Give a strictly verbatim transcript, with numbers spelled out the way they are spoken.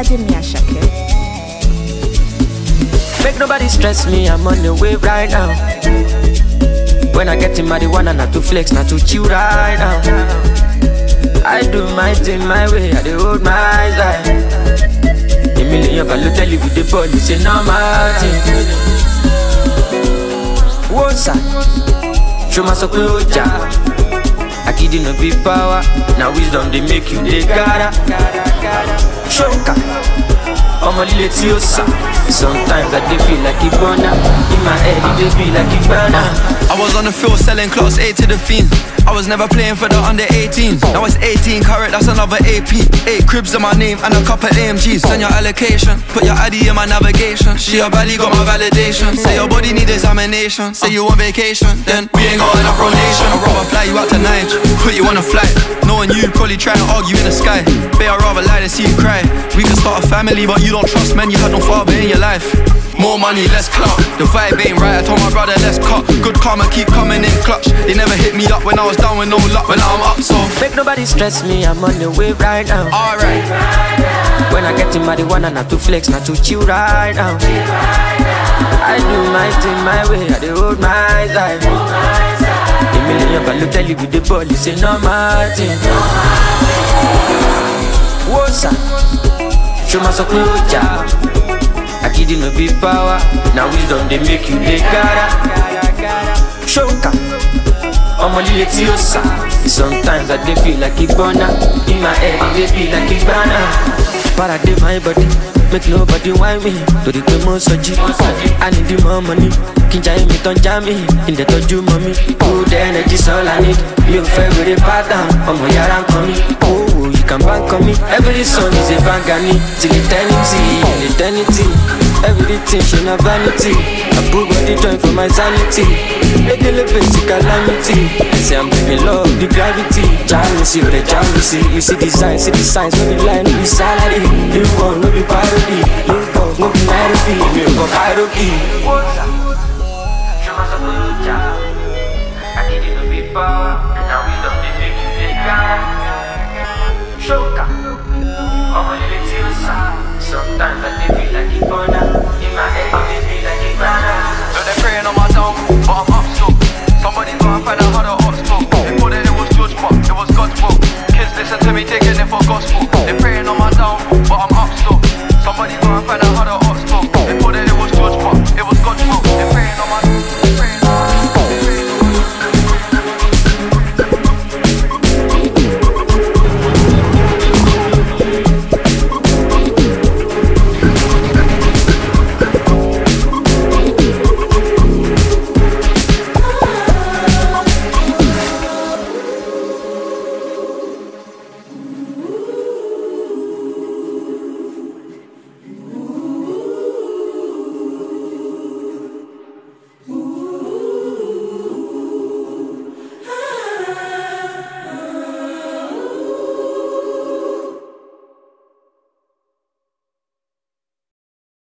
Oladimi Ashake. Make nobody stress me, I'm on the way right now. When I get in marijuana, not to flex, not to chill right now. I do my thing my way, I do hold my side. A million can tell you with the police, say no matter. What's that? Show my soul, I kid you no big power. Now wisdom they make you they gotta. Shoka, I'm a little tiosa. Sometimes I dey feel like Ibona. In my head it dey be like Ibana. I was on the field selling class A to the fiends. I was never playing for the under eighteens. Now it's eighteen carat, that's another A P. Eight cribs in my name and a couple A M Gs. Send your allocation, put your I D in my navigation. She your body got my validation. Say your body need examination. Say you on vacation, then we ain't got enough rotation. I'd rather fly you out to Niger, put you on a flight. Knowing you probably try to argue in the sky. Babe, I'd rather lie than see you cry. We can start a family, but you don't trust men. You had no father in your life. More money, less clout. The vibe ain't right, I told my brother let's cut. Good karma keep coming in clutch. They never hit me up when I was down with no luck. But now I'm up, so make nobody stress me, I'm on the way right now. Alright. When I get in marijuana, not to flex, not to chill right now. I do my thing my way, I do hold my side. A million can tell you with the police, say no matter. What's that? Show my soul, I kid you no big power. Now wisdom they make you they gotta. Shoka, I'm a little tiosa. Sometimes I dey feel like Ibona. In my head it dey be like Ibana. Paradigm my body, make nobody whine me. To the demo soji, I need the more money. Kinja me ton jami, in the toju mommy. Good energy's all I need. You favorite pattern, I'm a yaran coming. Oh, you can bank on me. Every song is a bangani. Till eternity, eternity. Everything should not vanity. I put body joint for my sanity. Make a little basic calamity. I say I'm bringing love, the gravity. Jealousy, the jealousy. You see the signs, see the signs. No be line, no be salary. You want, no be parody. You want, no be parody. You go parody. I need you to be power. Now we don't make you big guy. Shoka, I'm a little tiosa. Sometimes I think